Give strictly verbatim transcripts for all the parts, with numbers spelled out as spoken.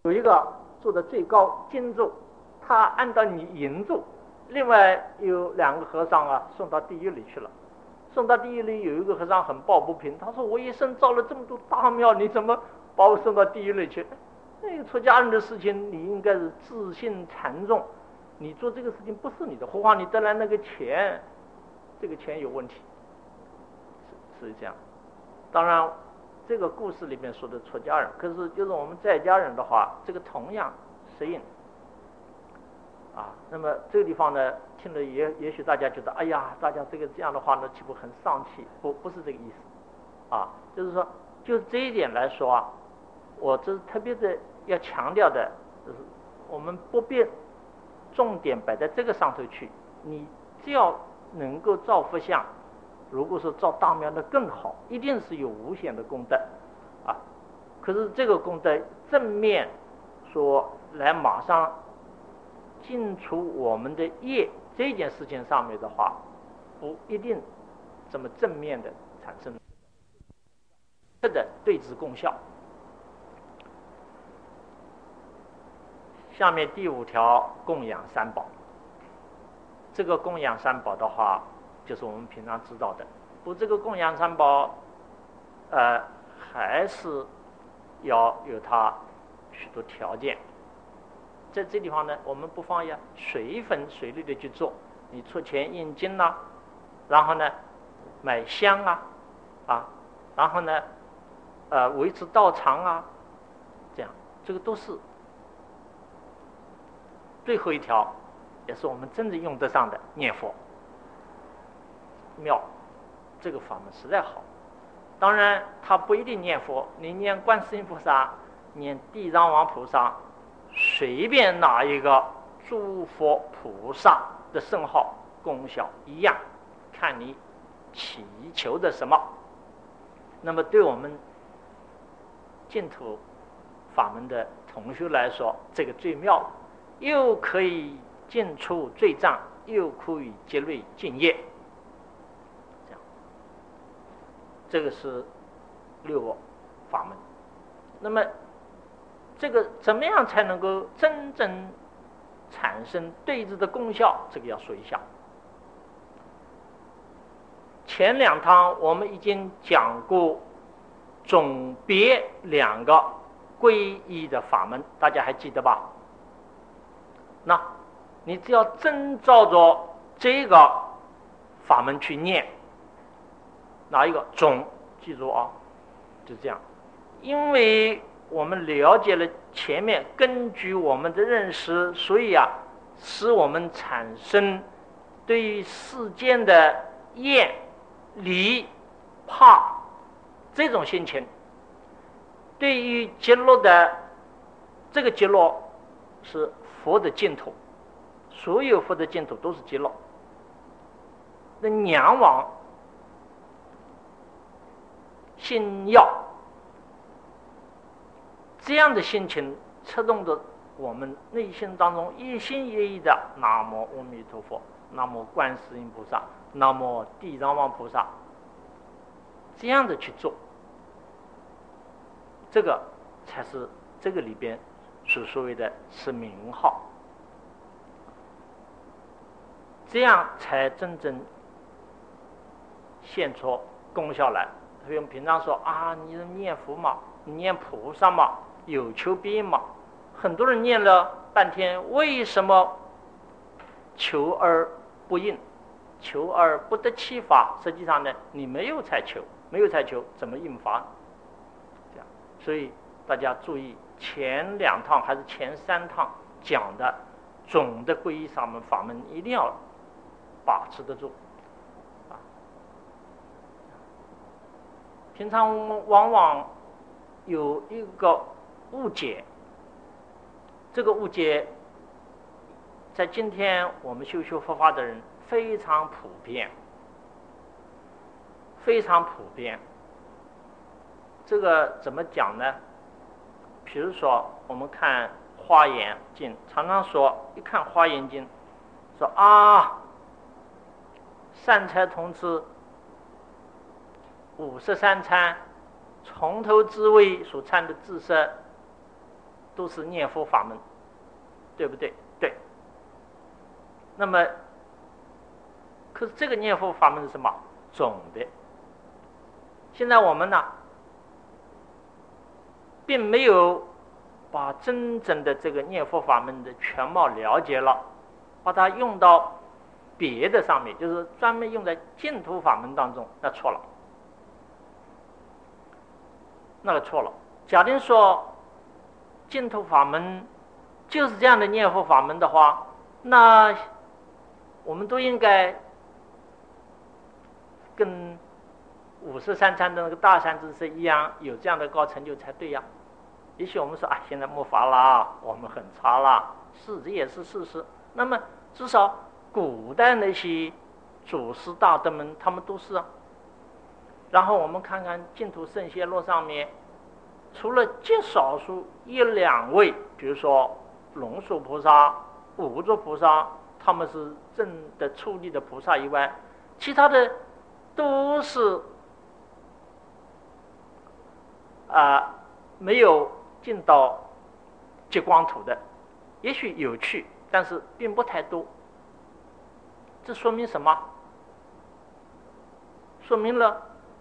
有一个做的最高金柱，他按照你银柱，另外有两个和尚啊送到地狱里去了。送到地狱里有一个和尚很抱不平，他说我一生造了这么多大庙，你怎么把我送到地狱里去？那个出家人的事情你应该是自信禅重，你做这个事情不是你的，何况你得来那个钱，这个钱有问题，是是这样。当然这个故事里面说的出家人，可是就是我们在家人的话，这个同样适应啊。那么这个地方呢，听了也也许大家觉得，哎呀，大家这个这样的话呢，岂不很丧气？不，不是这个意思啊。就是说，就这一点来说啊，我这是特别的要强调的，就是我们不必重点摆在这个上头去。你只要能够造佛像，如果说造大庙的更好，一定是有无限的功德啊。可是这个功德正面说来马上尽除我们的业这件事情上面的话，不一定这么正面的产生它的对治功效。下面第五条，供养三宝。这个供养三宝的话，就是我们平常知道的。不过这个供养三宝，呃，还是要有它许多条件。在这地方呢，我们不妨要随分随律的去做。你出钱印经啦、啊，然后呢，买香啊，啊，然后呢，呃，维持道场啊，这样，这个都是。最后一条，也是我们真正用得上的念佛。妙，这个法门实在好。当然，他不一定念佛，你念观世音菩萨，念地藏王菩萨，随便哪一个诸佛菩萨的圣号功效一样，看你祈求的什么。那么，对我们净土法门的同学来说，这个最妙了。又可以尽除罪障，又可以节累净业，这样，这个是六个法门。那么，这个怎么样才能够真正产生对治的功效？这个要说一下。前两堂我们已经讲过总别两个皈依的法门，大家还记得吧？那你只要真照着这个法门去念，哪一个总记住啊，就这样。因为我们了解了前面，根据我们的认识，所以啊，使我们产生对于世间的厌、离、怕这种心情。对于极乐的这个极乐是佛的净土，所有佛的净土都是极乐。那仰望、信要这样的心情，策动着我们内心当中一心一意的南无阿弥陀佛，南无观世音菩萨，南无地藏王菩萨，这样的去做，这个才是这个里边所所谓的是名号，这样才真正现出功效来。所以我们平常说啊，你念佛嘛，你念菩萨嘛，有求必应嘛。很多人念了半天，为什么求而不应，求而不得其法？实际上呢，你没有才求，没有才求，怎么应法？这样，所以大家注意，前两趟还是前三趟讲的总的皈依法门法门，一定要把持得住。平常我们往往有一个误解，这个误解在今天我们修修佛法的人非常普遍，非常普遍。这个怎么讲呢？比如说我们看华严经，常常说一看华严经，说啊，善财童子五十三参，从头至尾所参的知识都是念佛法门，对不对？对。那么，可是这个念佛法门是什么？总的。现在我们呢，并没有把真正的这个念佛法门的全貌了解了，把它用到别的上面，就是专门用在净土法门当中，那错了，那个错了。假定说净土法门就是这样的念佛法门的话，那我们都应该跟五十三参的那个大善知识一样，有这样的高成就才对呀。也许我们说啊，现在没法啦，我们很差啦，是，这也是事实。那么至少古代那些祖师大德们，他们都是啊。然后我们看看净土圣贤录上面，除了极少数一两位，比如说龙树菩萨、五座菩萨，他们是正的出离的菩萨以外，其他的都是啊、呃、没有进到极光土的，也许有去，但是并不太多。这说明什么？说明了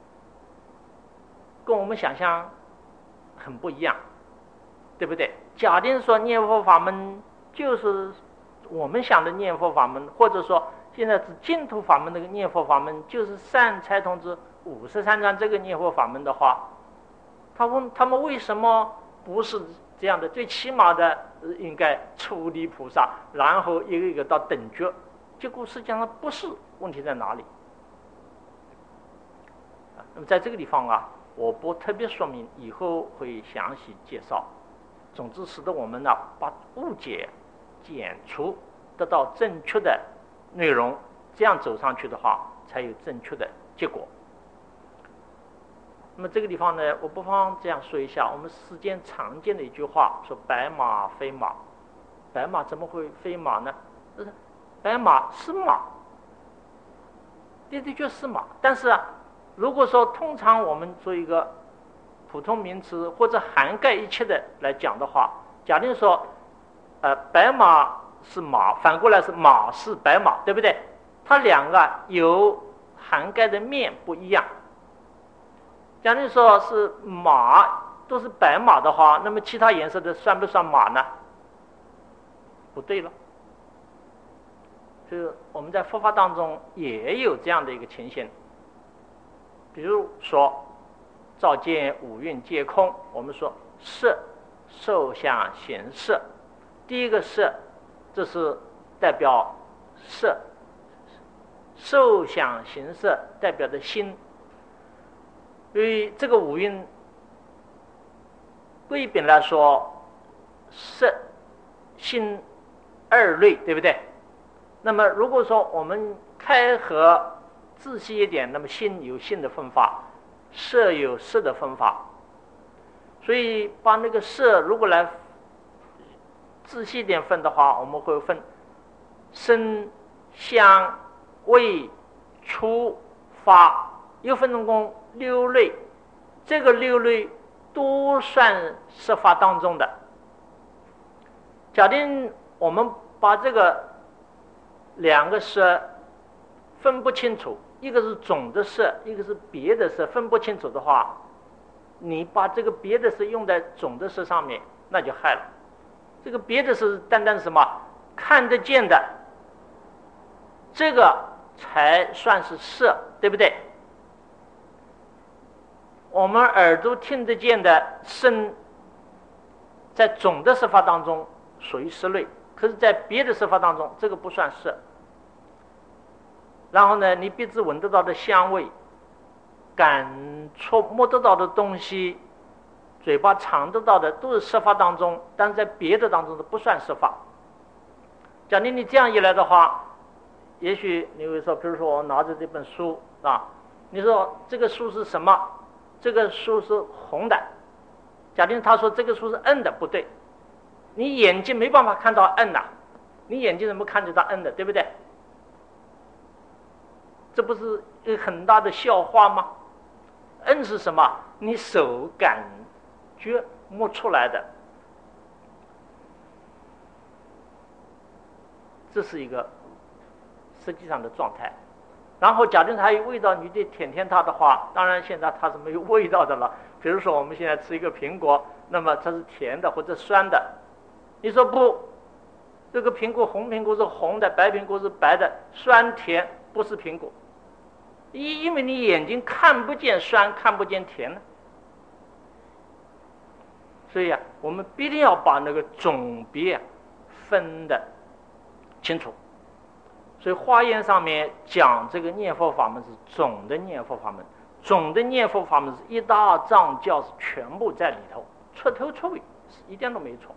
跟我们想象很不一样，对不对？假定说念佛法门就是我们想的念佛法门，或者说现在指净土法门那个念佛法门就是善财童子五十三章这个念佛法门的话，他问他们为什么不是这样的？最起码的应该出离菩萨，然后一个一个到等觉，结果实际上不是。问题在哪里？那么在这个地方啊，我不特别说明，以后会详细介绍。总之使得我们呢把误解减除，得到正确的内容，这样走上去的话才有正确的结果。那么这个地方呢，我不妨这样说一下，我们世间常见的一句话说白马非马。白马怎么会非马呢？就是白马是马，的的确是马，但是啊，如果说通常我们做一个普通名词或者涵盖一切的来讲的话，假定说呃，白马是马，反过来是马是白马，对不对？它两个有涵盖的面不一样。假定说是马都是白马的话，那么其他颜色的算不算马呢？不对了。就是我们在佛法当中也有这样的一个情形，比如说照见五蕴皆空，我们说色、受想行识，第一个色，这是代表色，受想行识代表的心。因为这个五蕴归本来说，色、心二类，对不对？那么如果说我们开合仔细一点，那么心有心的分法，色有色的分法。所以把那个色如果来仔细一点分的话，我们会分声、香、味、触、法，又分总共六类。这个六类都算色法当中的。假定我们把这个两个色分不清楚，一个是总的色，一个是别的色，分不清楚的话，你把这个别的色用在总的色上面，那就害了。这个别的是单单什么？看得见的，这个才算是色，对不对？我们耳朵听得见的声，在总的色法当中属于色类，可是在别的色法当中，这个不算色。然后呢，你鼻子闻得到的香味，感触摸得到的东西，嘴巴尝得到的都是色法当中，但是在别的当中的不算色法。假如你这样一来的话，也许你会说，比如说我拿着这本书啊，你说这个书是什么？这个书是红的。假定他说这个书是暗的，不对，你眼睛没办法看到暗的，你眼睛怎么看得到暗的，对不对？这不是一个很大的笑话吗？暗是什么？你手感觉摸出来的。 这是一个实际上的状态。然后假定它有味道，你得舔舔它的话，当然现在它是没有味道的了。比如说我们现在吃一个苹果，那么它是甜的或者酸的，你说不，这个苹果红苹果是红的，白苹果是白的，酸甜不是苹果，因因为你眼睛看不见酸，看不见甜呢。所以啊，我们必定要把那个种别分得清楚。所以华严上面讲这个念佛法门是总的念佛法门，总的念佛法门是一大藏教是全部在里头，彻头彻尾一点都没错。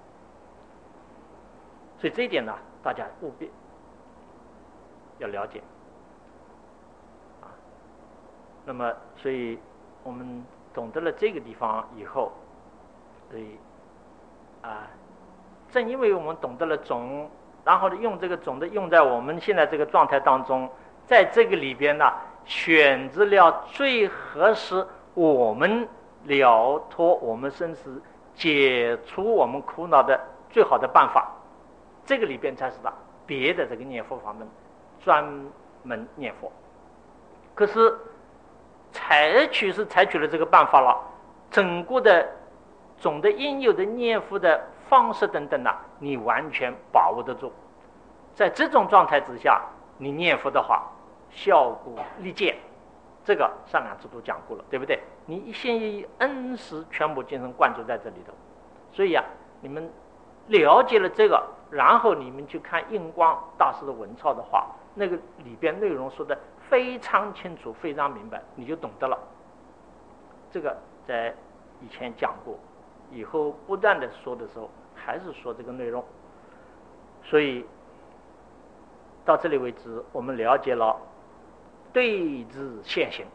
所以这一点呢，大家务必要了解啊。那么，所以我们懂得了这个地方以后，所以啊，正因为我们懂得了总。然后呢，用这个总的用在我们现在这个状态当中，在这个里边呢，选择了最合适我们了脱我们生死、解除我们苦恼的最好的办法。这个里边才是的别的这个念佛法门，专门念佛。可是采取是采取了这个办法了，整个的总的应有的念佛的方式等等呢、啊，你完全把握得住。在这种状态之下，你念佛的话，效果立见。这个上两次都讲过了，对不对？你一心一恩师全部精神灌注在这里头。所以啊，你们了解了这个，然后你们去看印光大师的文钞的话，那个里边内容说的非常清楚，非常明白，你就懂得了。这个在以前讲过，以后不断的说的时候还是说这个内容。所以到这里为止，我们了解了对治现行，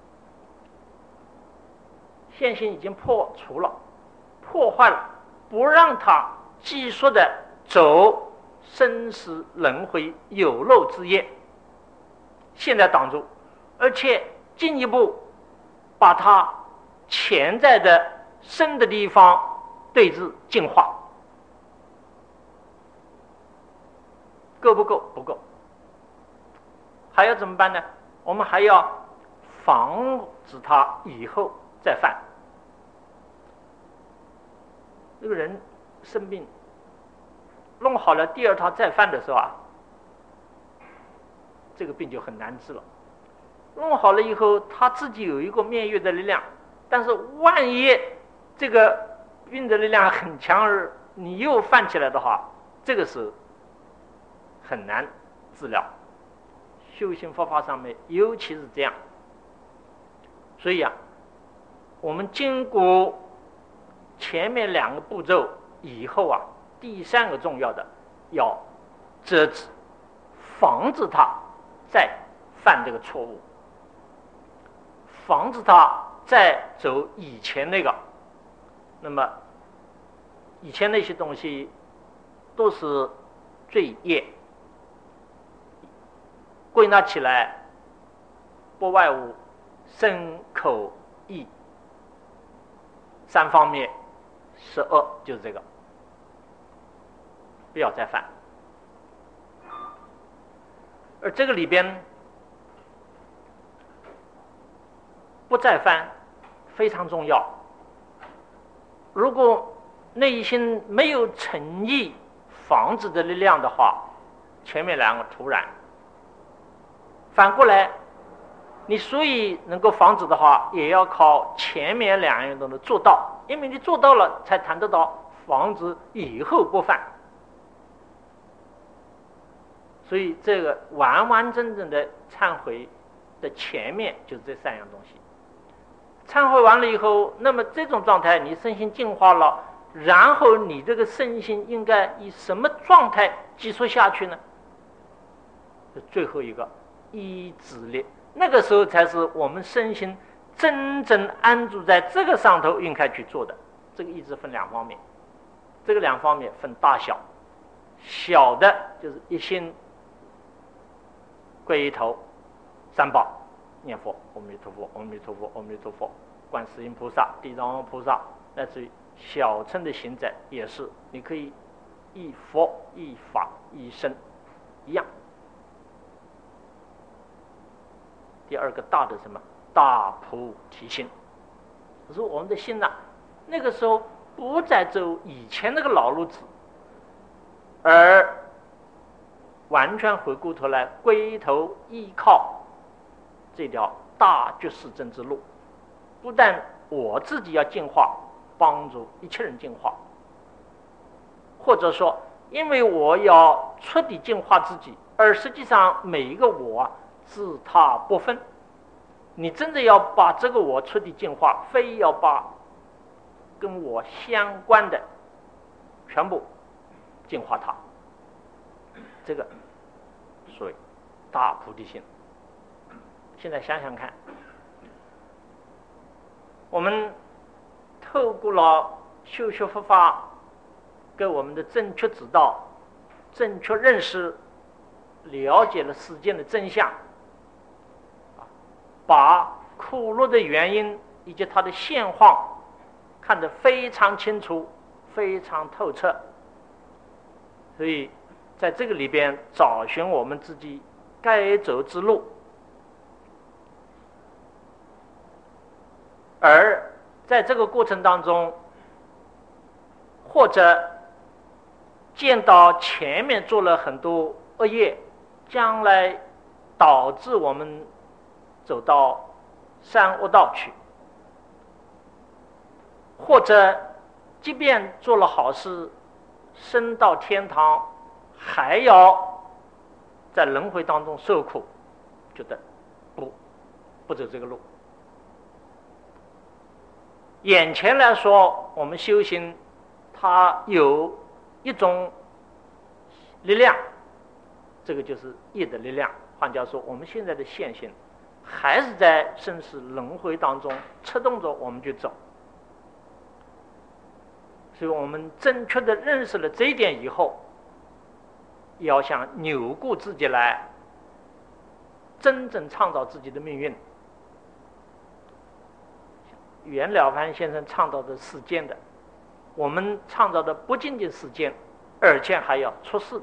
现行已经破除了，破坏了，不让它继续的走生死轮回有漏之业，现在挡住，而且进一步把它潜在的深的地方对治净化。够不够？不够。还要怎么办呢？我们还要防止它以后再犯。这个人生病弄好了，第二套再犯的时候啊，这个病就很难治了。弄好了以后，他自己有一个免疫的力量，但是万一这个病的力量很强，而你又犯起来的话，这个是很难治疗。修行佛法上面尤其是这样。所以啊，我们经过前面两个步骤以后啊，第三个重要的要遮止，防止他再犯这个错误，防止他再走以前那个。那么以前那些东西都是罪业，归纳起来不外乎身口意三方面，十恶就是这个，不要再犯。而这个里边不再犯非常重要。如果内心没有诚意防止的力量的话，前面两个突然反过来，你所以能够防止的话，也要靠前面两样东西做到，因为你做到了，才谈得到防止以后不犯。所以这个完完整整的忏悔的前面就是这三样东西。忏悔完了以后，那么这种状态你身心净化了，然后你这个身心应该以什么状态继续下去呢？最后一个意志力，那个时候才是我们身心真正安住在这个上头应该去做的。这个意志分两方面，这个两方面分大小，小的就是一心归头三宝，念佛阿弥陀佛阿弥陀佛阿弥陀佛，观世音菩萨地藏王菩萨，乃至于小乘的行者也是，你可以依佛依法依僧一样。第二个大的什么？大菩提心。可是我们的心呐、啊，那个时候不再走以前那个老路子，而完全回过头来归头依靠这条大觉世真之路。不但我自己要进化，帮助一切人进化，或者说因为我要彻底净化自己，而实际上每一个我啊自他不分。你真的要把这个我彻底净化，非要把跟我相关的全部净化它，这个所谓大菩提心。现在想想看，我们透过了修学佛法给我们的正确指导，正确认识，了解了世间的真相，把苦乐的原因以及它的现况看得非常清楚，非常透彻。所以在这个里边找寻我们自己该走之路，而在这个过程当中，或者见到前面做了很多恶业，将来导致我们走到三恶道去，或者即便做了好事，升到天堂，还要在轮回当中受苦，觉得不不走这个路。眼前来说，我们修行它有一种力量，这个就是业的力量。换句话说，我们现在的现行还是在生死轮回当中策动着我们去走。所以我们正确的认识了这一点以后，要想扭过自己来，真正创造自己的命运。袁了凡先生倡导的世间的，我们创造的不仅仅世间，而且还要出世的。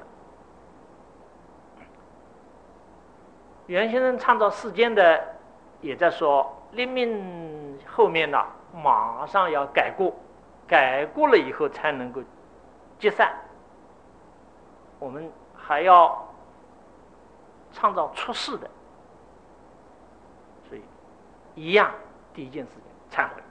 袁先生创造世间的，也在说临命后面呢、啊，马上要改过，改过了以后才能够结散。我们还要创造出世的，所以一样，第一件事情忏悔，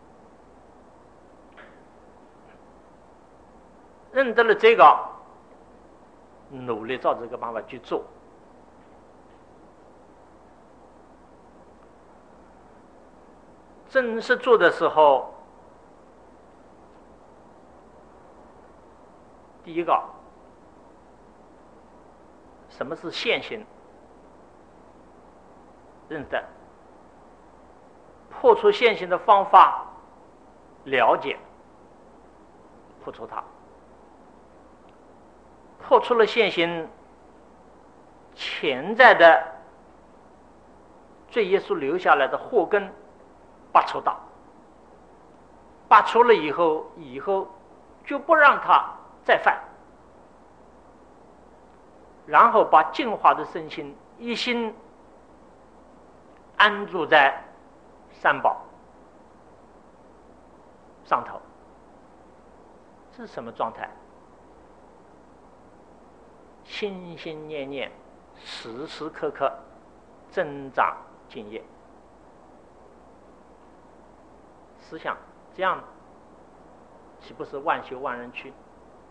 认得了这个，努力照这个办法去做。正式做的时候，第一个，什么是现行？认得，破除现行的方法，了解，破除它。破除了现行潜在的罪业所留下来的祸根，拔除它。拔除了以后，以后就不让它再犯，然后把净化的身心一心安住在三宝上头。这是什么状态？心心念念，时时刻刻增长敬业。思想这样，岂不是万修万人去？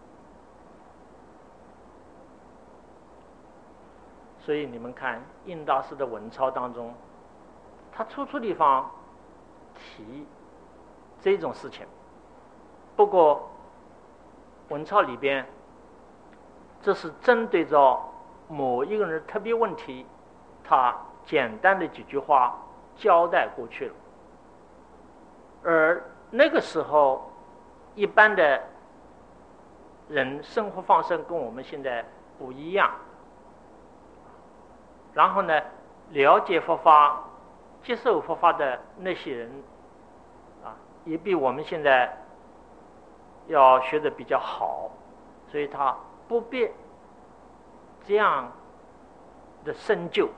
所以你们看印大师的文钞当中，他处处地方提这种事情。不过文钞里边，这是针对着某一个人的特别问题，他简单的几句话交代过去了。而那个时候一般的人生活方式跟我们现在不一样，然后呢，了解佛法、接受佛法的那些人啊，也比我们现在要学的比较好，所以他不必这样的深究。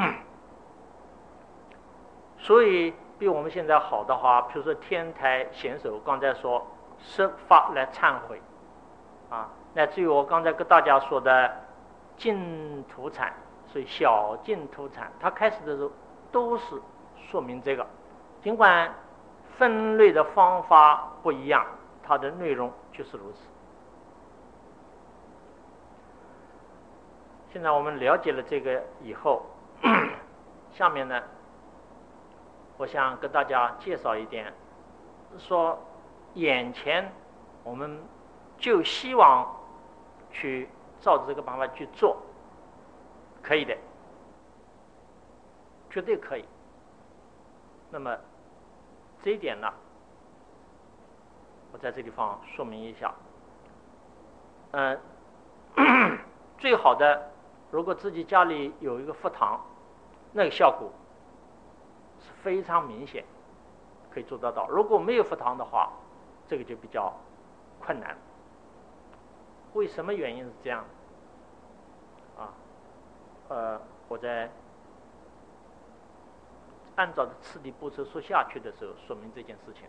所以比我们现在好的话，比如说天台显手刚才说设法来忏悔啊，乃至于我刚才跟大家说的净土禅，所以小净土禅，它开始的时候都是说明这个，尽管分类的方法不一样，它的内容就是如此。现在我们了解了这个以后，下面呢，我想跟大家介绍一点，说眼前我们就希望去照着这个办法去做，可以的，绝对可以。那么这一点呢，我在这地方说明一下。嗯、呃，最好的，如果自己家里有一个佛堂，那个效果是非常明显，可以做得到。如果没有佛堂的话，这个就比较困难。为什么原因是这样？啊，呃，我在按照次第步骤说下去的时候，说明这件事情。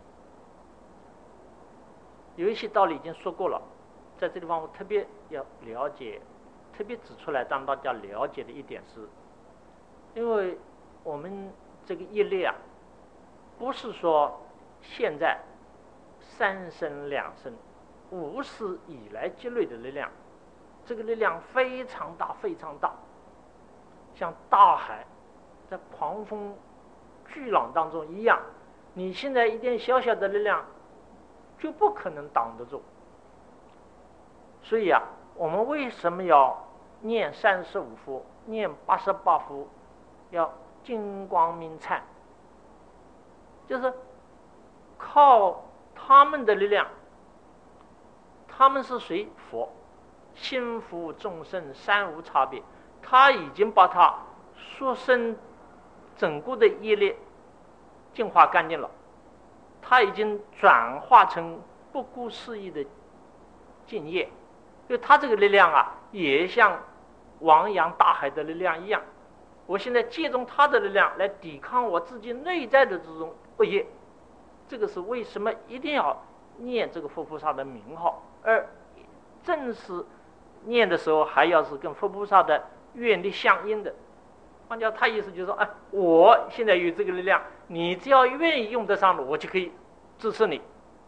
有一些道理已经说过了，在这地方我特别要了解，特别指出来让大家了解的一点是，因为我们这个业力啊，不是说现在三生两生无始以来积累的力量，这个力量非常大非常大，像大海在狂风巨浪当中一样，你现在一点小小的力量就不可能挡得住。所以啊，我们为什么要念三十五佛，念八十八佛，要金光明忏，就是靠他们的力量。他们是谁？佛，心服众生三无差别，他已经把他说生整个的业力净化干净了，他已经转化成不顾世义的净业。就他这个力量啊，也像汪洋大海的力量一样，我现在借重他的力量来抵抗我自己内在的这种恶业。这个是为什么一定要念这个佛菩萨的名号，而正是念的时候还要是跟佛菩萨的愿力相应的。换句话，他意思就是说，哎，我现在有这个力量，你只要愿意用得上的，我就可以支持你。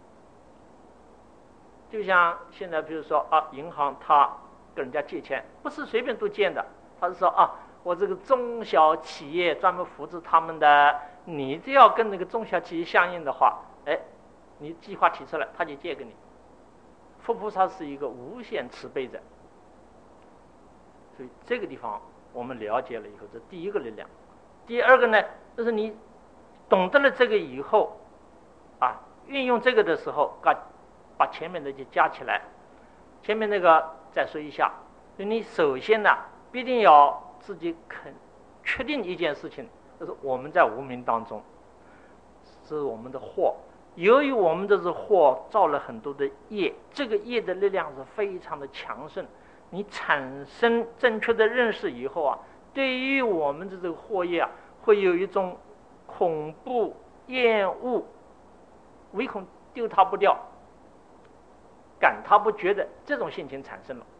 就像现在比如说啊，银行他跟人家借钱不是随便都借的，他是说啊，我这个中小企业专门扶持他们的，你只要跟那个中小企业相应的话，哎，你计划提出来他就借给你。佛菩萨是一个无限慈悲者，所以这个地方我们了解了以后，这第一个力量。第二个呢，就是你懂得了这个以后啊，运用这个的时候，把把前面的就加起来。前面那个再说一下，就你首先呢，必定要自己肯确定一件事情，就是我们在无明当中是我们的祸，由于我们这是祸造了很多的业，这个业的力量是非常的强盛。你产生正确的认识以后啊，对于我们的这个祸业啊，会有一种恐怖、厌恶，唯恐丢它不掉，赶它不绝的这种心情产生了。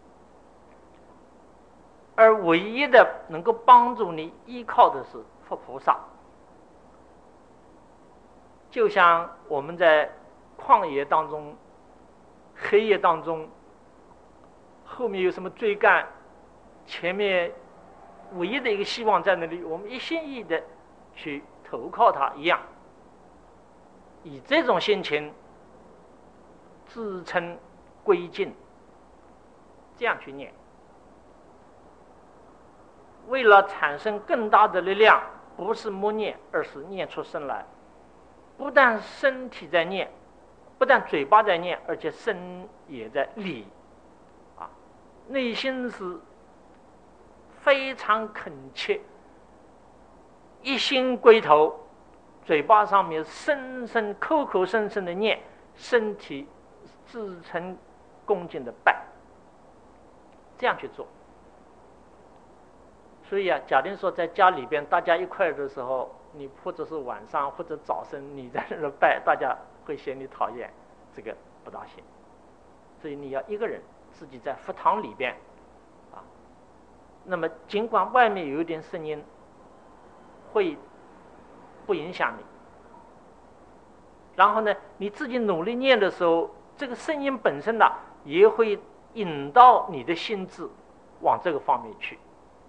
而唯一的能够帮助你依靠的是佛菩萨。就像我们在旷野当中、黑夜当中，后面有什么追赶，前面唯一的一个希望在那里，我们一心一意的去投靠他一样，以这种心情自称归尽，这样去念，为了产生更大的力量，不是默念，而是念出声来。不但身体在念，不但嘴巴在念，而且身也在理啊，内心是非常恳切，一心归头，嘴巴上面声声口口声声的念，身体自诚恭敬的拜，这样去做。 所以啊，假定说在家里边大家一块的时候，你或者是晚上或者早晨你在那儿拜，大家会嫌你讨厌，这个不大行。所以你要一个人自己在佛堂里边啊，那么尽管外面有一点声音会不影响你，然后呢你自己努力念的时候，这个声音本身呢也会引到你的心智往这个方面去，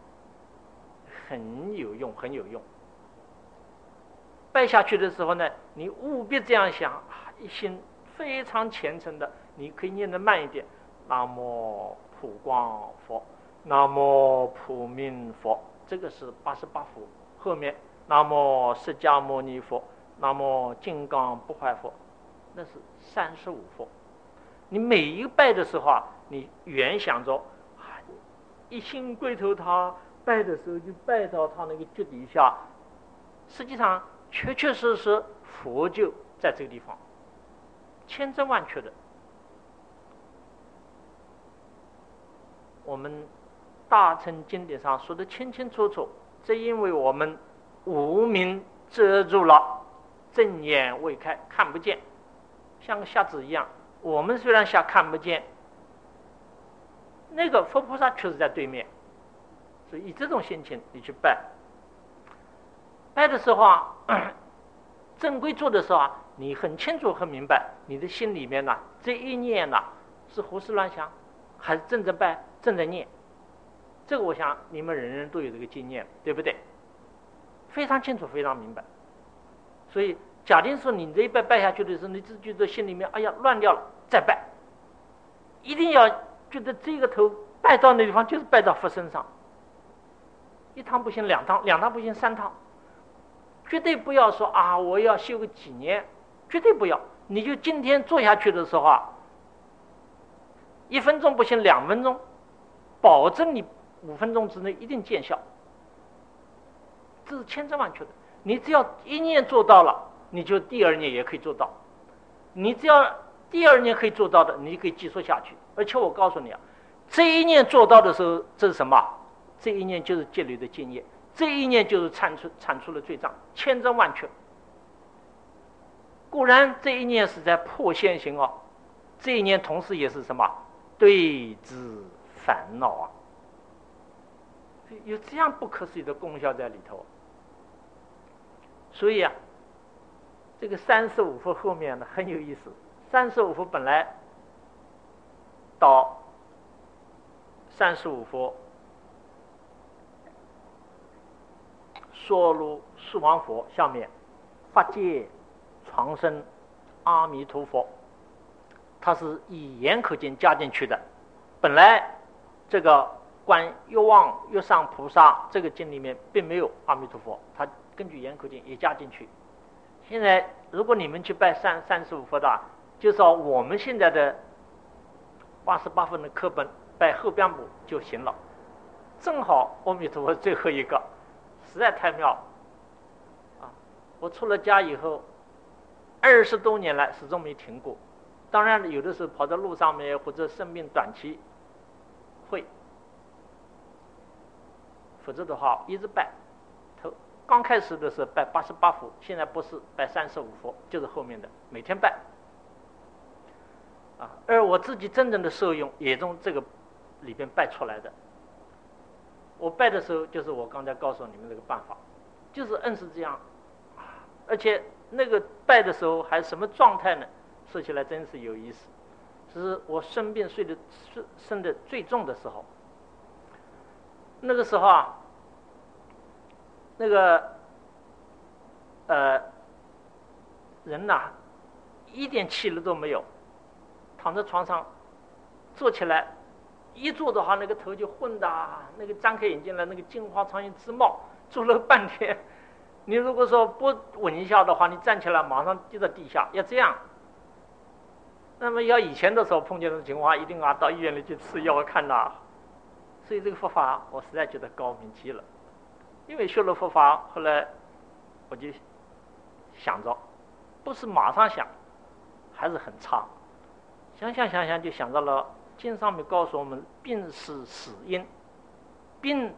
很有用，很有用。拜下去的时候呢，你务必这样想，一心非常虔诚的，你可以念得慢一点，南无普光佛，南无普明佛，这个是八十八佛。后面南无释迦牟尼佛，南无金刚不坏佛，那是三十五佛。你每一个拜的时候啊，你原想着一心归头他，拜的时候就拜到他那个脚底下，实际上确确实实佛就在这个地方，千真万确的。我们大乘经典上说的清清楚楚，这因为我们无明遮住了，正眼未开，看不见，像个瞎子一样。我们虽然瞎看不见，那个佛菩萨确实在对面，所以以这种心情你去拜。拜的时候啊，正规做的时候啊，你很清楚很明白，你的心里面呢、啊，这一念呢、啊、是胡思乱想，还是正在拜正在念，这个我想你们人人都有这个经验，对不对？非常清楚非常明白。所以假定说你这一拜拜下去的时候，你自己觉得心里面哎呀乱掉了，再拜，一定要觉得这个头拜到那地方就是拜到佛身上，一趟不行两趟，两趟不行三趟，绝对不要说啊我要修个几年，绝对不要。你就今天做下去的时候啊，一分钟不行两分钟，保证你五分钟之内一定见效，这是千真万确的。你只要一念做到了，你就第二年也可以做到。你只要第二年可以做到的，你可以继续下去。而且我告诉你啊，这一念做到的时候，这是什么？这一念就是戒律的经验，这一念就是铲除铲除了罪障，千真万确。固然这一念是在破现行哦，这一念同时也是什么？对治烦恼啊，有这样不可思议的功效在里头。所以啊，这个三十五佛后面呢很有意思。三十五佛本来到三十五佛说入释王佛下面，法界长生阿弥陀佛，它是以严口经加进去的。本来这个观欲望欲上菩萨这个经里面并没有阿弥陀佛，它根据严口经也加进去。现在如果你们去拜三三十五佛的，就是说我们现在的八十八分的课本拜后边部就行了，正好阿弥陀佛最后一个，实在太妙了啊！我出了家以后，二十多年来始终没停过。当然有的时候跑在路上面或者生病短期会，否则的话一直拜。头刚开始的时候拜八十八佛，现在不是拜三十五佛，就是后面的每天拜啊。而我自己真正的受用也从这个里边拜出来的。我拜的时候就是我刚才告诉你们这个办法，就是硬是这样，而且那个拜的时候还什么状态呢？说起来真是有意思。只是我生病睡的生的最重的时候，那个时候啊，那个呃人呐、啊，一点气力都没有，躺在床上，坐起来，一坐的话，那个头就昏的，那个张开眼睛来，那个金花苍蝇直冒，坐了半天。你如果说不稳一下的话，你站起来马上跌到地下，要这样。那么要以前的时候碰见这种情况，一定啊到医院里去吃药看呐。所以这个佛法我实在觉得高明极了。因为学了佛法，后来我就想着，不是马上想，还是很差。想想想想就想到了经上面告诉我们，病是死因，病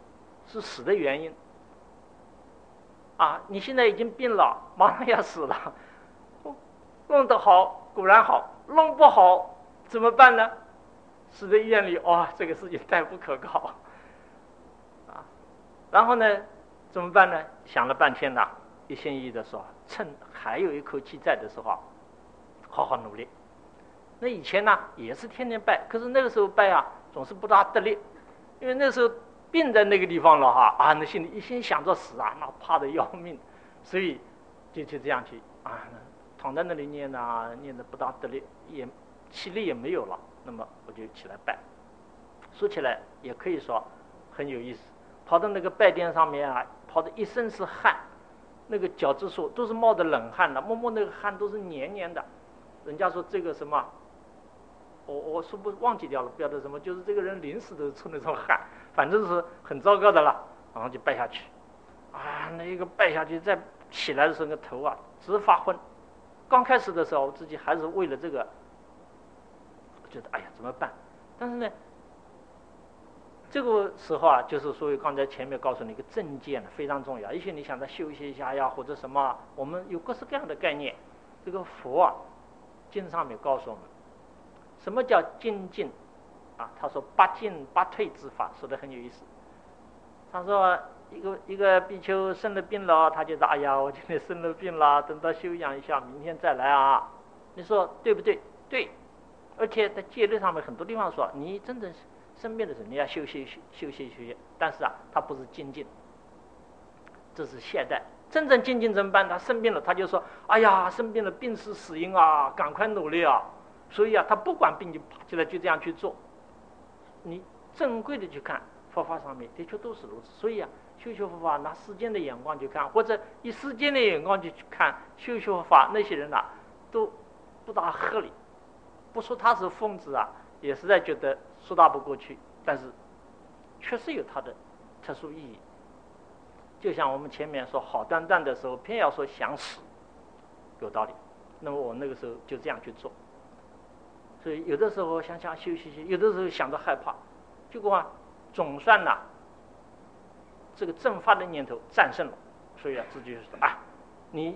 是死的原因。啊，你现在已经病了，马上要死了，弄得好果然好，弄不好怎么办呢？死在医院里，哇、哦，这个事情太不可靠啊！然后呢，怎么办呢？想了半天呢，一心一意的说，趁还有一口气在的时候，好好努力。那以前呢，也是天天拜，可是那个时候拜啊，总是不大得力，因为那时候病在那个地方了哈，啊，那心里一心想着死啊，那怕的要命，所以就就这样去啊，躺在那里念啊，念的不大得力，也气力也没有了，那么我就起来拜。说起来也可以说很有意思，跑到那个拜殿上面啊，跑得一身是汗，那个脚趾处都是冒着冷汗的，摸摸那个汗都是黏黏的。人家说这个什么，我我说不忘记掉了，不要的什么，就是这个人临死都出那种汗，反正是很糟糕的了。然后就拜下去，啊，那个拜下去，再起来的时候，那个头啊直发昏。刚开始的时候，我自己还是为了这个，觉得哎呀怎么办？但是呢，这个时候啊，就是所以刚才前面告诉你一个正见非常重要。也许你想着休息一下呀，或者什么，我们有各式各样的概念。这个佛啊，经上面告诉我们，什么叫精进啊？他说八进八退之法，说的很有意思。他说一个一个比丘生了病了，他就说哎呀，我今天生了病了，等到休养一下，明天再来啊。你说对不对？对。而且在戒律上面很多地方说，你真正生病的时候，你要休息休息休息。但是啊，他不是精进，这是懈怠。真正精进怎么办？他生病了，他就说：“哎呀，生病了，病是死因啊，赶快努力啊！”所以啊，他不管病就爬起来就这样去做。你正规的去看佛法上面，的确都是如此。所以啊，修学佛法拿世间的眼光去看，或者以世间的眼光去看修学佛法，那些人啊，都不大合理。不说他是疯子啊，也实在觉得说大不过去。但是确实有它的特殊意义。就像我们前面说好端端的时候，偏要说想死，有道理。那么我那个时候就这样去做。所以有的时候想想休息休息，有的时候想着害怕，结果啊，总算呢、啊，这个正法的念头战胜了。所以啊，自己就说啊，你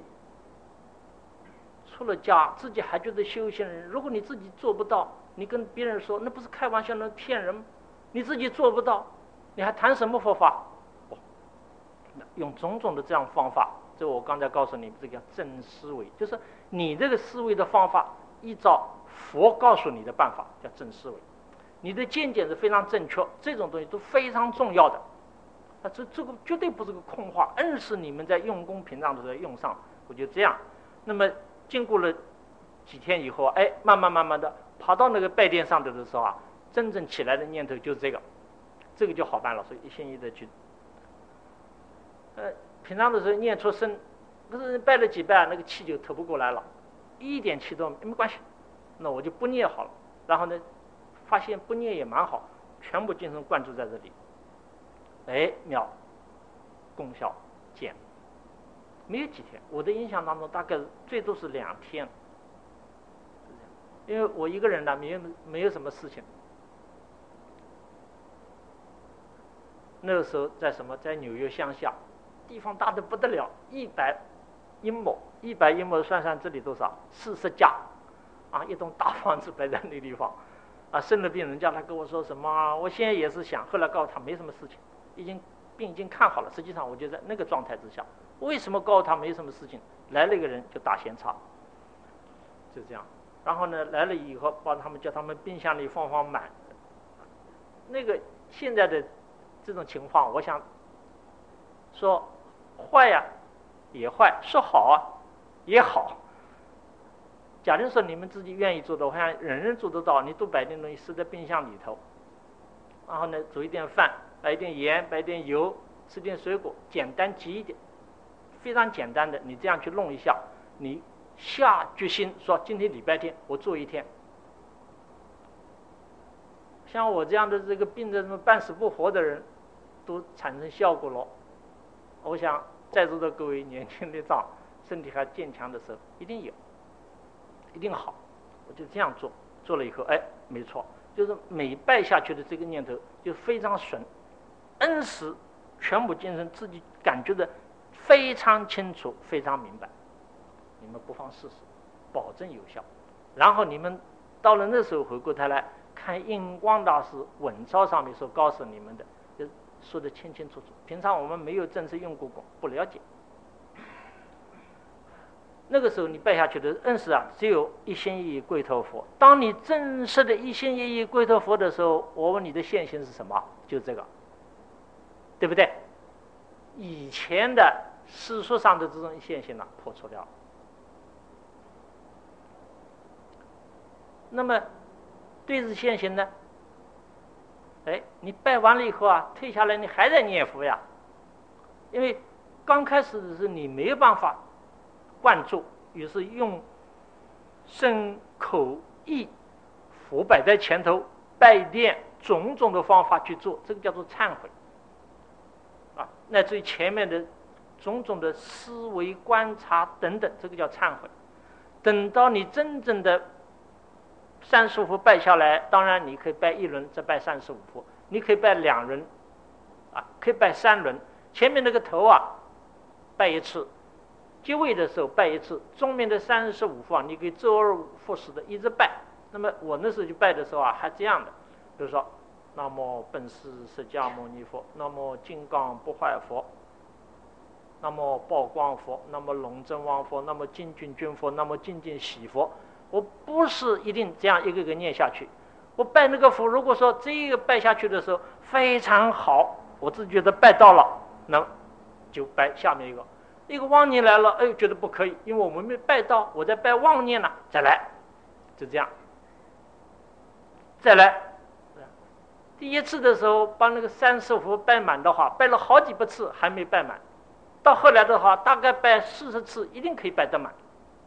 出了家，自己还觉得修行人，如果你自己做不到，你跟别人说，那不是开玩笑，那骗人。你自己做不到，你还谈什么佛法？用种种的这样方法，这我刚才告诉你，这个叫正思维，就是你这个思维的方法，依照佛告诉你的办法叫正思维。你的见解是非常正确，这种东西都非常重要的。啊，这这个绝对不是个空话，硬是你们在用功平常的时候用上，我就这样。那么经过了几天以后，哎，慢慢慢慢的爬到那个拜殿上头的时候啊，真正起来的念头就是这个，这个就好办了，所以一心一意的去。呃，平常的时候念出声，可是拜了几拜，那个气就透不过来了，一点气都没关系，那我就不念好了。然后呢，发现不念也蛮好，全部精神灌注在这里，哎，妙，功效见。没有几天，我的印象当中大概最多是两天，因为我一个人呢，没有没有什么事情。那个时候在什么，在纽约乡下。地方大的不得了，一百英亩，一百英亩算算这里多少？四十家，啊，一栋大房子摆在那个地方，啊，生了病，人家他跟我说什么？我现在也是想，后来告诉他没什么事情，已经病已经看好了。实际上我就在那个状态之下，为什么告诉他没什么事情？来了一个人就打闲茶，就这样。然后呢，来了以后帮他们叫他们冰箱里放放满。那个现在的这种情况，我想说。坏呀、啊，也坏；说好啊，也好。假如说你们自己愿意做的，我想人人做得到。你都摆点东西塞在冰箱里头，然后呢，煮一点饭，摆一点盐，摆一点油，吃点水果，简单极一点，非常简单的。你这样去弄一下，你下决心说今天礼拜天我做一天。像我这样的这个病的什么半死不活的人，都产生效果了。我想在座的各位年轻力壮、身体还健强的时候，一定有，一定好。我就这样做，做了以后，哎，没错，就是每拜下去的这个念头就非常顺，恩时全部精神自己感觉的非常清楚，非常明白。你们不妨试试，保证有效。然后你们到了那时候回过头来看印光大师文钞上面所告诉你们的，就说得清清楚楚。平常我们没有正式用过功，不了解。那个时候你拜下去的认识啊，只有一心一意归头佛。当你正式的一心一意归头佛的时候，我问你的现行是什么？就这个，对不对？以前的世俗上的这种现行呢、啊，破除掉了。那么对治现行呢？哎，你拜完了以后啊，退下来你还在念佛呀，因为刚开始的时候你没有办法灌注，于是用身口意佛摆在前头，拜殿种种的方法去做，这个叫做忏悔啊，乃至于前面的种种的思维观察等等，这个叫忏悔。等到你真正的三十五佛拜下来，当然你可以拜一轮，再拜三十五佛，你可以拜两轮啊，可以拜三轮。前面那个头啊拜一次，结尾的时候拜一次，中面的三十五佛啊，你可以周而复始的一直拜。那么我那时候就拜的时候啊，还这样的，比如说南无本师释迦牟尼佛，南无金刚不坏佛，南无宝光佛，南无龙真王佛，南无金君君佛，南无精进喜佛。我不是一定这样一个个念下去，我拜那个佛，如果说这一个拜下去的时候非常好，我自己觉得拜到了，那就拜下面一个。一个妄念来了，哎，觉得不可以，因为我们没拜到，我在拜妄念了，再来，就这样，再来。第一次的时候把那个三十佛拜满的话，拜了好几百次还没拜满，到后来的话，大概拜四十次一定可以拜得满。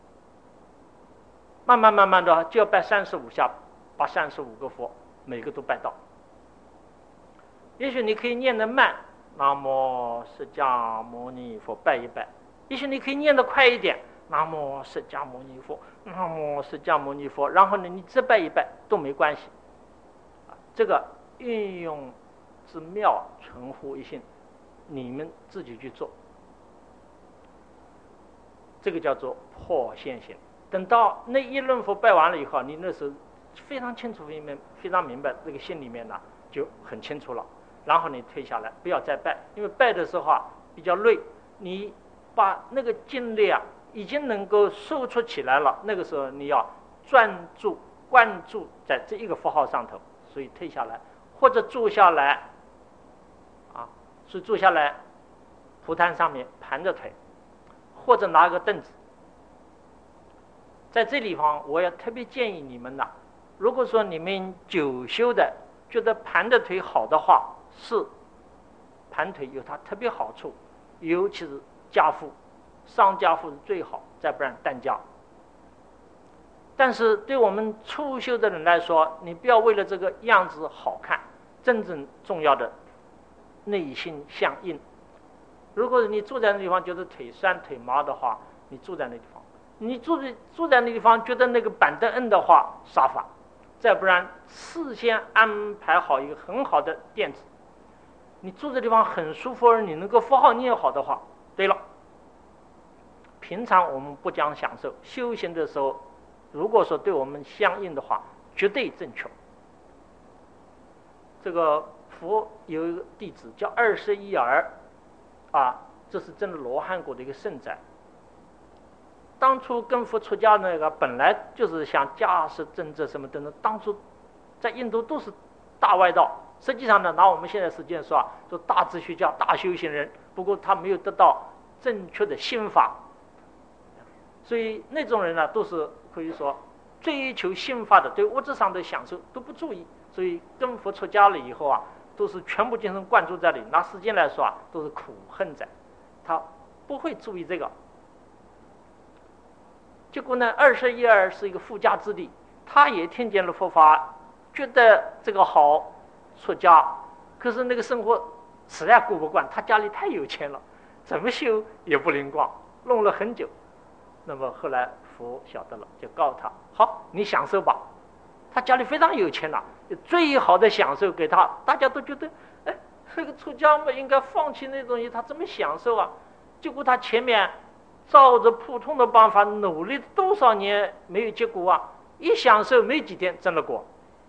慢慢慢慢的就要拜三十五下，把三十五个佛每个都拜到。也许你可以念得慢，南无释迦牟尼佛拜一拜；也许你可以念得快一点，南无释迦牟尼佛，南无释迦牟尼佛。然后呢，你再拜一拜都没关系。这个运用之妙，存乎一心，你们自己去做。这个叫做破现行。等到那一轮佛拜完了以后，你那时候非常清楚明白，非常明白，这个心里面呢就很清楚了。然后你退下来，不要再拜，因为拜的时候啊比较累，你把那个精力啊已经能够收出起来了，那个时候你要专注关注在这一个符号上头，所以退下来或者坐下来啊，是坐下来蒲团上面盘着腿，或者拿个凳子。在这地方我也特别建议你们呐，如果说你们久修的觉得盘的腿好的话，是盘腿有它特别好处，尤其是家父上家父是最好，再不然单家。但是对我们初修的人来说，你不要为了这个样子好看，真正重要的内心相应。如果你坐在那地方觉得腿酸腿麻的话，你坐在那地方，你坐在坐在那地方觉得那个板凳硬的话，沙发，再不然事先安排好一个很好的垫子，你坐在地方很舒服，而你能够符号念好的话，对了，平常我们不讲享受，修行的时候如果说对我们相应的话，绝对正确。这个佛有一个弟子叫二十一儿啊，这是真的罗汉国的一个圣哉。当初跟佛出家那个本来就是想驾驶政治什么等等，当初在印度都是大外道，实际上呢，拿我们现在时间说啊，说大哲学家、大修行人，不过他没有得到正确的心法，所以那种人呢，都是可以说追求心法的，对物质上的享受都不注意，所以跟佛出家了以后啊，都是全部精神灌注在里，拿时间来说啊，都是苦恨在，他不会注意这个。结果呢，二十一儿是一个富家子弟，他也听见了佛法，觉得这个好，出家，可是那个生活实在过不惯，他家里太有钱了，怎么修也不灵光，弄了很久。那么后来佛晓得了，就告诉他，好，你享受吧。他家里非常有钱了，最好的享受给他，大家都觉得，哎， 这个出家嘛，应该放弃那东西，他怎么享受啊？结果他前面照着普通的办法努力多少年没有结果啊，一享受没几天真了果，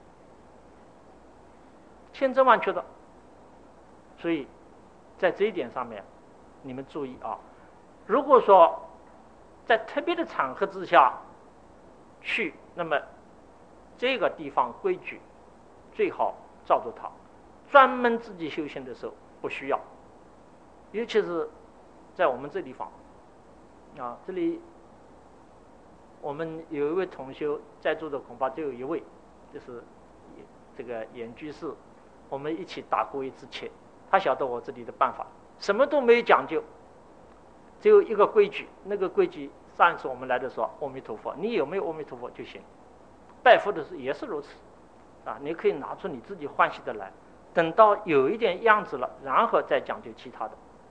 千真万确的。所以在这一点上面你们注意啊，如果说在特别的场合之下去，那么这个地方规矩最好照着它，专门自己修行的时候不需要。尤其是在我们这地方啊，这里我们有一位同修在座的，恐怕就有一位，就是这个严居士，我们一起打过一次切，他晓得我这里的办法，什么都没有讲究，只有一个规矩。那个规矩上一次我们来的时候，阿弥陀佛，你有没有阿弥陀佛就行。拜佛的时候也是如此啊，你可以拿出你自己欢喜的来，等到有一点样子了，然后再讲究其他的。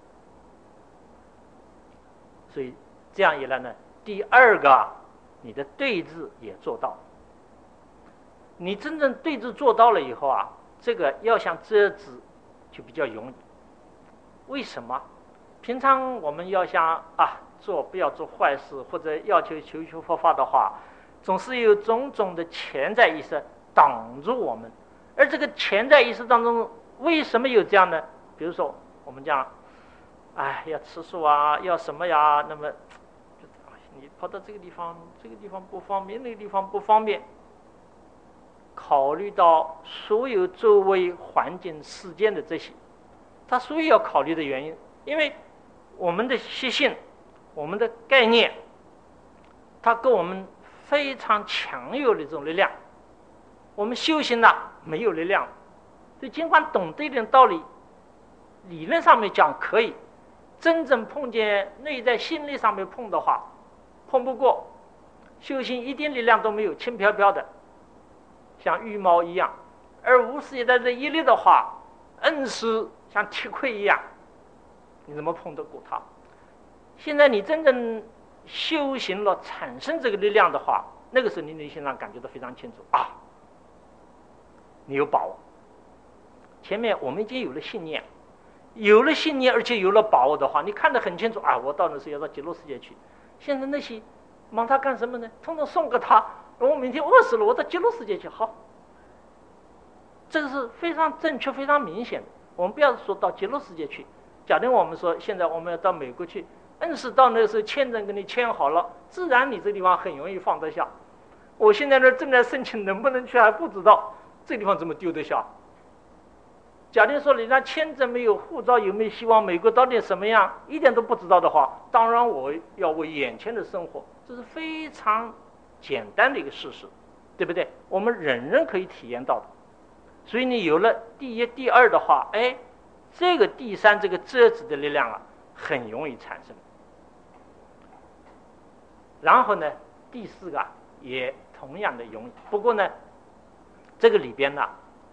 所以这样一来呢，第二个你的对治也做到。你真正对治做到了以后啊，这个要想遮止就比较容易。为什么？平常我们要想啊做不要做坏事，或者要求求求佛法的话，总是有种种的潜在意识挡住我们。而这个潜在意识当中为什么有这样呢？比如说我们讲哎，要吃素啊，要什么呀？那么你跑到这个地方，这个地方不方便，那个地方不方便。考虑到所有周围环境、事件的这些，他所有要考虑的原因，因为我们的习性、我们的概念，它跟我们非常强有的这种力量。我们修行了没有力量，所以尽管懂得一点道理，理论上面讲可以。真正碰见内在心理上面碰的话，碰不过，修行一点力量都没有，轻飘飘的，像羽毛一样。而无始以来的一力的话，硬是像铁盔一样，你怎么碰得过它？现在你真正修行了，产生这个力量的话，那个时候你内心上感觉到非常清楚啊，你有把握。前面我们已经有了信念。有了信念，而且有了把握的话，你看得很清楚啊！我到那时候要到极乐世界去。现在那些忙他干什么呢？通通送给他，我明天饿死了，我到极乐世界去。好，这个是非常正确、非常明显的。我们不要说到极乐世界去。假定我们说现在我们要到美国去，硬是到那个时候签证给你签好了，自然你这地方很容易放得下。我现在呢正在申请，能不能去还不知道，这地方怎么丢得下？假定说人家签证没有，护照有没有希望，美国到底什么样，一点都不知道的话，当然我要为眼前的生活，这是非常简单的一个事实，对不对？我们人人可以体验到的。所以你有了第一、第二的话，哎，这个第三这个遮止的力量啊，很容易产生。然后呢，第四个也同样的容易，不过呢，这个里边呢。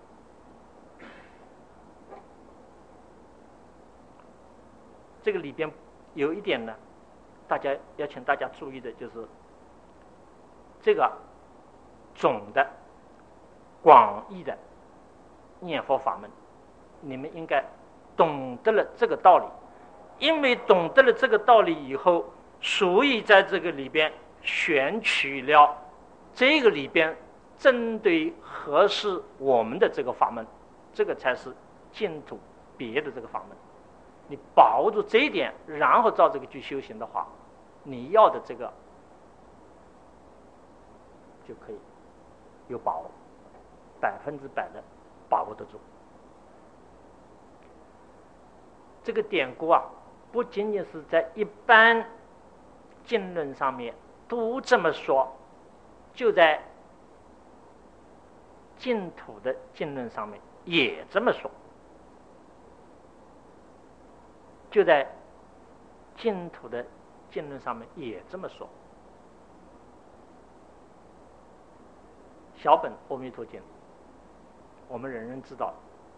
这个里边有一点呢，大家要请大家注意的就是，这个总的、广义的念佛法门，你们应该懂得了这个道理。因为懂得了这个道理以后，所以在这个里边选取了这个里边针对合适我们的这个法门，这个才是净土别的这个法门。你把握住这一点，然后照这个去修行的话，你要的这个就可以有把握，百分之百的把握得住。这个典故啊，不仅仅是在一般经论上面都这么说，就在净土的经论上面也这么说。就在净土的经论上面也这么说。小本阿弥陀经，我们人人知道。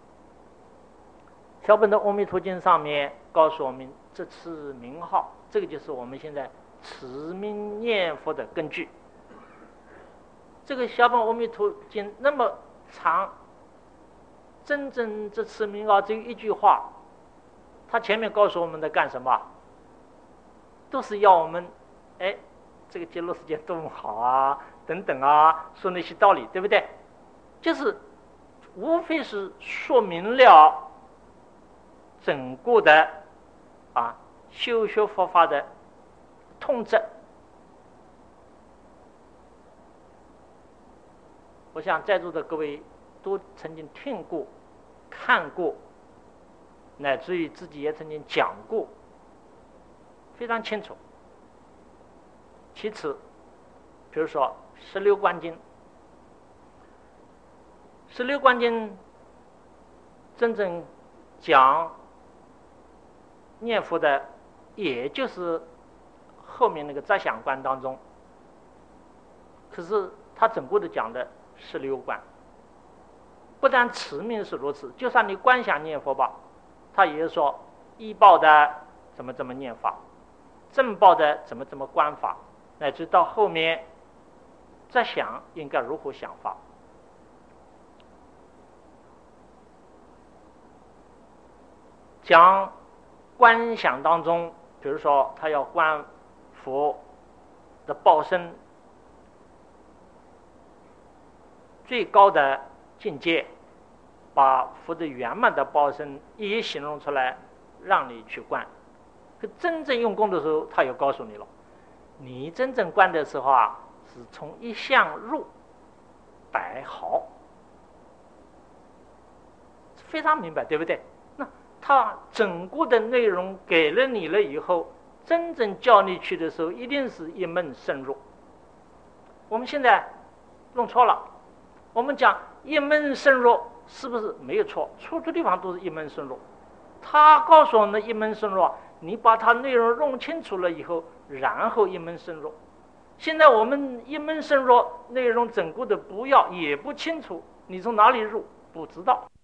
小本的阿弥陀经上面告诉我们这次名号，这个就是我们现在持名念佛的根据。这个小本阿弥陀经那么长， 真正这次明啊，只有一句话，他前面告诉我们的干什么？都是要我们，哎，这个极乐世界多么好啊，等等啊，说那些道理，对不对？就是无非是说明了整个的啊修学佛法的通则。我想在座的各位都曾经听过、看过，乃至于自己也曾经讲过，非常清楚。其次，比如说十六观经，十六观经真正讲念佛的，也就是后面那个杂想观当中，可是他整个的讲的十六观，不但词名是如此，就算你观想念佛吧，他也是说依报的怎么怎么念法，正报的怎么怎么观法，乃至到后面再想应该如何想法。讲观想当中，比如说他要观佛的报身最高的境界，把佛的圆满的报身一一形容出来，让你去观。可真正用功的时候，他又告诉你了，你真正观的时候啊，是从一相入百毫，非常明白，对不对？那他整个的内容给了你了以后，真正叫你去的时候，一定是一门深入。我们现在弄错了，我们讲一门深入是不是没有错？错的地方都是一门深入。他告诉我们一门深入，你把它内容弄清楚了以后，然后一门深入。现在我们一门深入，内容整个的不要也不清楚，你从哪里入不知道。